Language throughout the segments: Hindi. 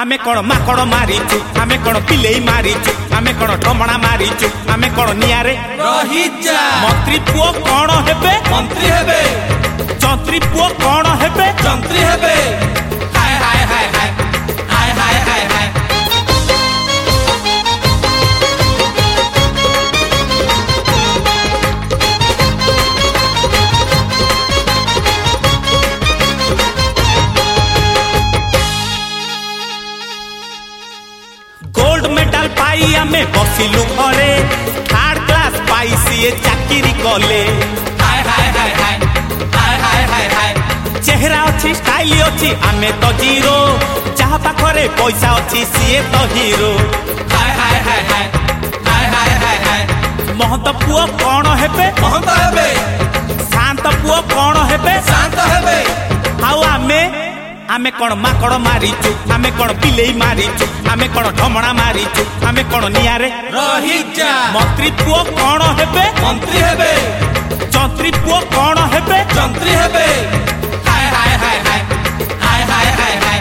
आमे कौन माकड़ मारीचु आमे कौन पिलेई मारीचु आमे कौन ढमणा मारीचु आमे कौन नियारे रही जा मंत्री पुओ कौन हेबे मंत्री हेबे जंत्री पुओ कौन हेबे जंत्री हेबे हाय हाय हाय हाय हाय हाय हाय हाय गोल्ड मेडल पाई आमे बसिलु घरे थर्ड क्लास पाई सीए चाकरी कले हाय हाय हाय हाय हाय हाय हाय हाय चेहरा अच्छी स्टाइल अच्छी आमे तो जीरो जहाँ पाखरे पैसा अच्छी सीए तो हीरो हाय हाय हाय हाय हाय हाय हाय हाय महंत पुओ कौन हेबे महंत हेबे शांत पुओ कौन हेबे शांत हेबे आउ आमे कौन माकड़ मारीचु आमे कौन पिलेई मारीचु आमे कौन ढमणा मारीचु आमे कौन नियारे रही जा मंत्री पुओ कौन हेबे मंत्री हेबे जंत्री पुओ कौन हेबे जंत्री हेबे हाय हाय हाय हाय हाय हाय हाय हाय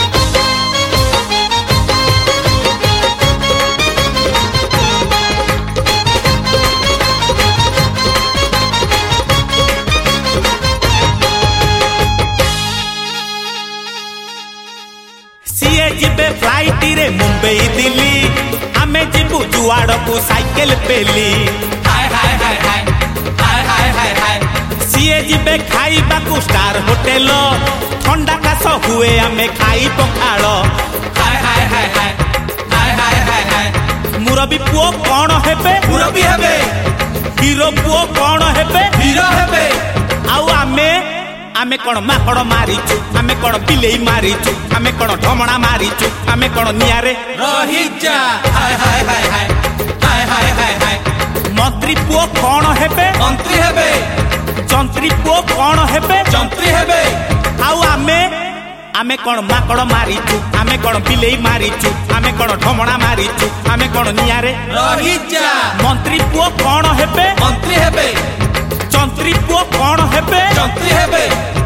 सीए जिबे फ्लाइट रे मुंबई दिल्ली आमे जिबु जुआड़ को साइकिल पेली हाय हाय हाय हाय हाय हाय हाय हाय सीए जिबे खाइबा को स्टार होटेल ठंडा काश हुए आमे खाई पखाड़ हाय हाय हाय हाय हाय हाय हाय हाय मुरबी पुओ कौन हेबे मुरबी हेबे हीरो पुओ कौन हेबे हीरो हेबे आउ आमे कौन माकड़ मारीचु आमे कौन पिलेई मारीचु आमे कौन ढमणा मारीचु आमे कौन नियारे रही जा हाय हाय हाय हाय हाय हाय हाय हाय मंत्री पुओ कौन हेबे मंत्री हेबे जंत्री पुओ कौन हेबे जंत्री हेबे आउ आमे कौन माकड़ मारीचु आमे कौन पिलेई मारीचु आमे कौन ढमणा मारीचु आमे कौन नियारे रही जा मंत्री पुओ कौन हेबे मंत्री हेबे जंत्री पुओ कौन हेबे जंत्री हेबे